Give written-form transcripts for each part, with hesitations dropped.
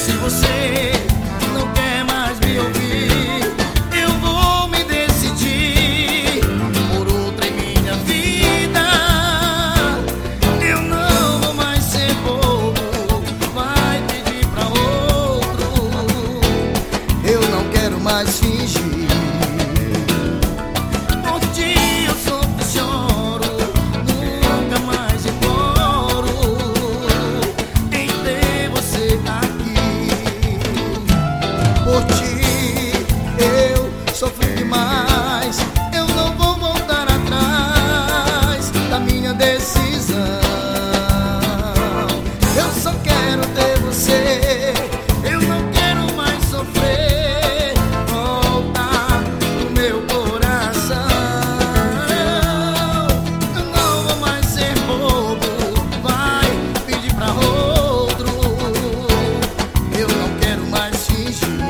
Se você não quer mais me ouvir, eu vou me decidir por outra em minha vida. Eu não vou mais ser bobo, vai pedir pra outro. Eu não quero mais fingir. Por ti eu sofro e choro, nunca mais imploro em ter você aqui. Por ti eu sofri demais, eu não vou voltar atrás da minha decisão. Eu só quero ter você, eu não quero mais sofrer. Volta no meu coração. Eu não vou mais ser bobo, vai pedir pra outro. Eu não quero mais fingir.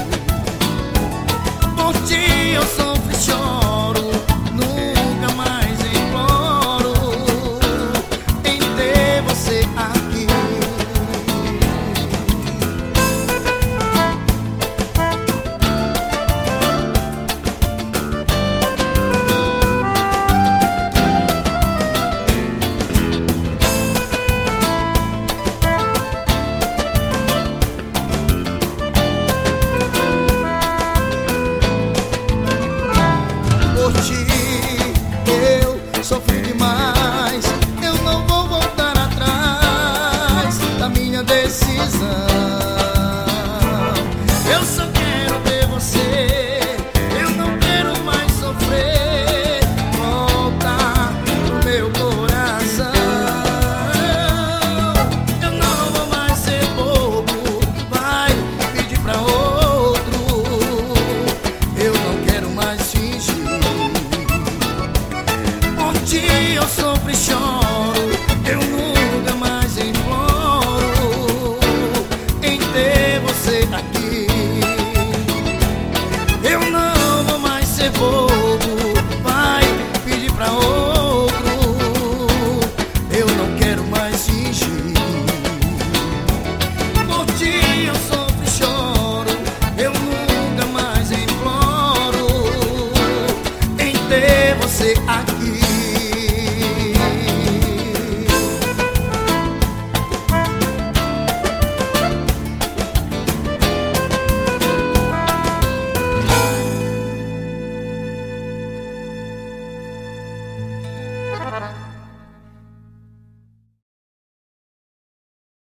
Por ti eu sofro e choro, nunca mais imploro em ter você aqui. Por ti eu sofri demais, eu não vou voltar atrás da minha decisão. Eu só quero ter você, eu não quero mais sofrer. Volta no meu coração. Eu não vou mais ser bobo, vai pedir pra outro. Eu não quero mais fingir. Por ti eu sofro e choro, eu nunca mais imploro em ter você aqui. Eu não vou mais ser bobo, vai pedir pra outro. Eu não quero mais fingir. Por ti eu sofro e choro, eu nunca mais imploro em ter você aqui.